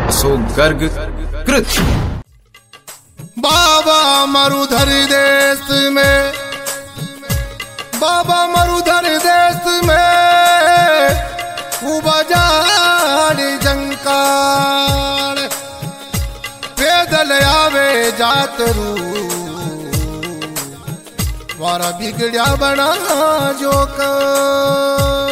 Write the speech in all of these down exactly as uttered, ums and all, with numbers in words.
सो गर्ग कृत। बाबा मरुधर देश में, बाबा मरुधर देश में उबजारी जंकार, पैदल आवे जात रू वारा बिगड़िया बना जो कर।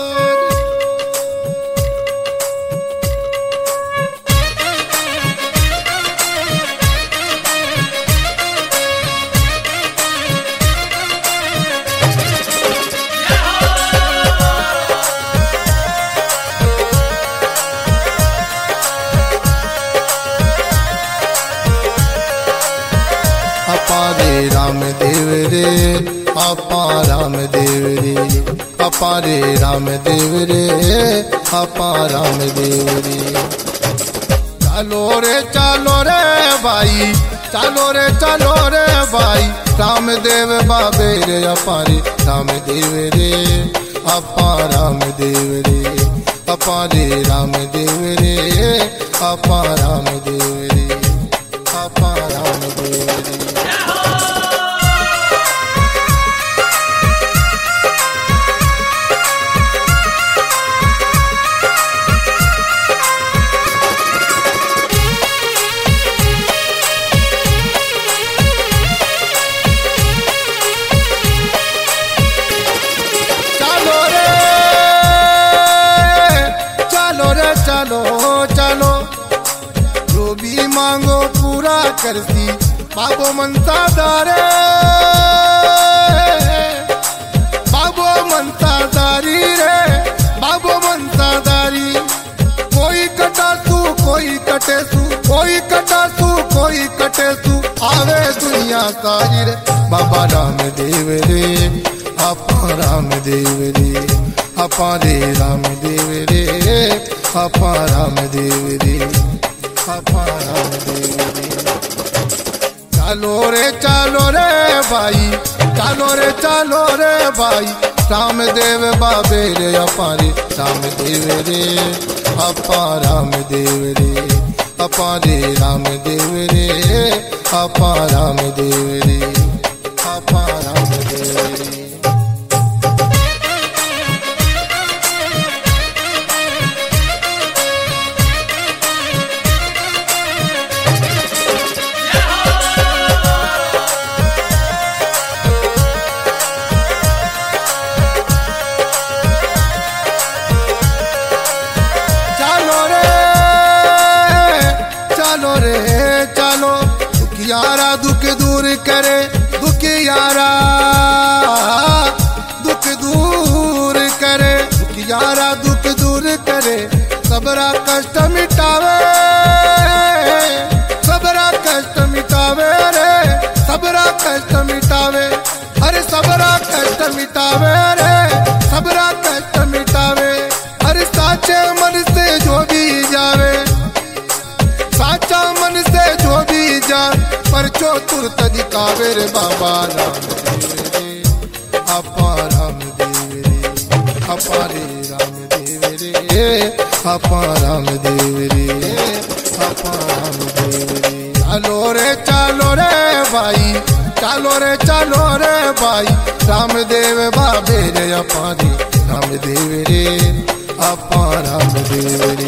अपारे रामदेव रे, अपा रामदेव रे, अपा रे रामदेव रे, अपा रामदेव रे। चलो रे चलो रे भाई, चलो रे चलो रे भाई, रामदेव बाबे रे अपा रे रामदेव रे, अपा रामदेव रे, अपा रे रामदेव रे, अपा रामदेव रे, अपा रामदेव रे। चलो चलो जो भी मांगो पूरा करती बाबो मनता दारे, बाबो मनता दारी रे, बाबो मनता दारी। कोई कटा तू कोई कटे तू, कोई कटा तू कोई कटे तू, आवे दुनिया सारी रे। बाबा रामदेव रे, अपा रामदेव रे, अपा रे रामदेव रे, अपा रामदेव रे, अपा रामदेव रे। चलो रे चलो रे भाई, चलो रे चलो रे भाई, रामदेव बाबे रे अपा रे रामदेव रे, अपा रामदेव रे, अपा रे रामदेव रे, अपा रामदेव रे, अपा रामदेव रे। दुखियारा दुख दूर करे, दुखियारा दुख दूर करे, दुखियारा दुख दूर करे, सबरा कष्ट मिटावे, सबरा कष्ट मिटावे रे, सबरा कष्ट मिटावे, अरे सबरा कष्ट मिटावे रे, सबरा कष्ट मिटावे। अरे साचे मन से जो भी जावे, साचा मन से जो भी जान, पर जो तुरत दिखावे रे। बाबा रामदेव रे, अपा रामदेव रे, अपा रे रामदेव रे, अपा रामदेव रे, अपा रामदेव रे। चलो रे चलो रे भाई, चलो रे चलो रे भाई, रामदेव बाबे रे अपा रे रामदेव रे, अपा रामदेव रे।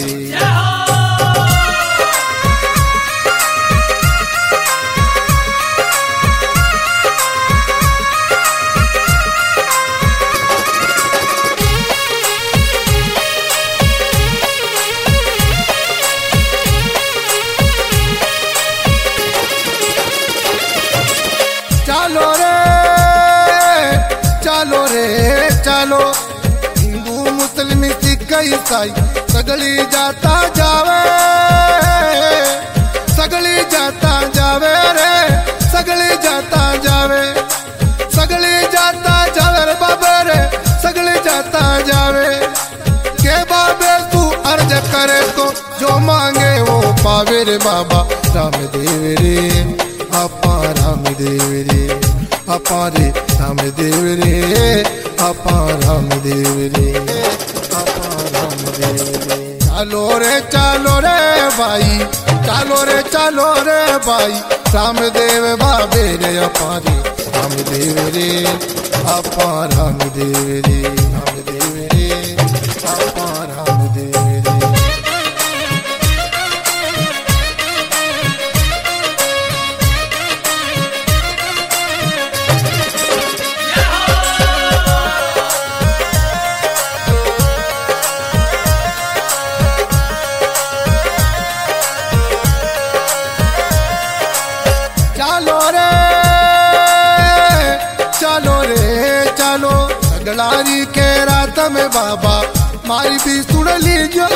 चलो रे चलो रे चलो, हिंदू मुस्लिम सिख ईसाई सगली जाता जावे, सगली जाता जावे रे, सगली जाता जावे, सगली जाता जावे रे बाबे रे, सगली जाता जावे। के बाबे तू अर्ज करे तो जो मांगे वो पावे रे। बाबा रामदेव रे, अपा रामदेव रे, अपा रे रामदेव रे, अपा रामदेव रे, अपा रामदेव रे। चलो रे चलो रे भाई, चालो रे चालो रे भाई, रामदेव बाबे रे अपारे रामदेव रे अपा रामदेव रे रामदेव रे अपा रामदेव रे। चालो रे चालो रे चालो, सगलारी के रात में बाबा मारी भी सुन लीजो,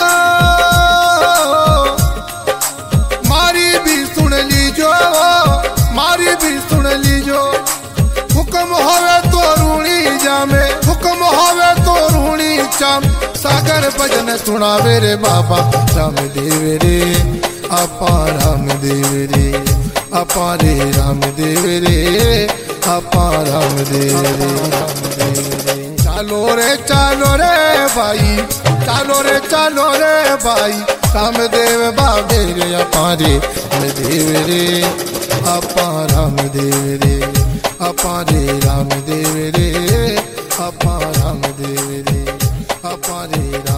मारी भी सुन लीजो, मारी भी सुन लीजो। हुक्म होवे तो रूणी जामे, हुक्म होवे तो रूणी चाम, सागर भजन सुनावे रे बाबा रामदेव रे अपा रामदेव रे अपा रे रामदेव रे अपा रामदेव रे रामदेव रे। चालो रे चालो रे भाई, चालो रे चालो रे भाई, रामदेव बाबे रे अपा रे रामदेव रे अपा रामदेव रे अपा रे रामदेव रे अपा रामदेव रे अपा रे।